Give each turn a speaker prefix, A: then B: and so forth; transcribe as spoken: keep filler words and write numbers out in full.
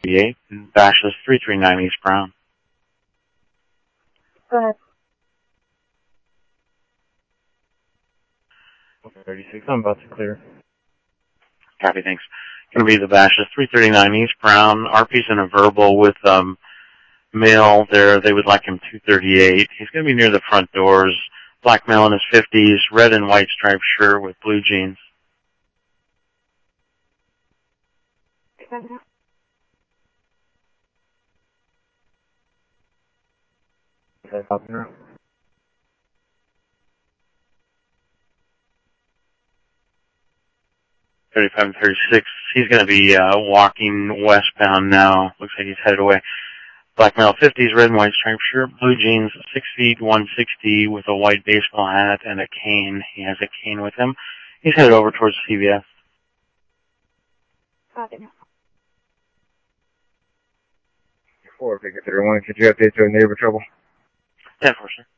A: thirty-eight, Bashless three three nine East Brown.
B: Go ahead.
C: thirty-six, I'm about to clear.
A: Copy, thanks. Going to be the Bashless three thirty-nine East Brown. R P's in a verbal with um, male there. They would like him two thirty-eight. He's going to be near the front doors. Black male in his fifties, red and white striped shirt with blue jeans.
C: Okay, copy now.
A: thirty-five and thirty-six. He's going to be uh, walking westbound now. Looks like he's headed away. Black male, fifties, red and white striped shirt, blue jeans, six feet, one sixty, with a white baseball hat and a cane. He has a cane with him. He's headed over towards C V S.
B: Copy now.
C: Four, picket thirty-one, could you update your neighbor trouble?
A: ten four, sir.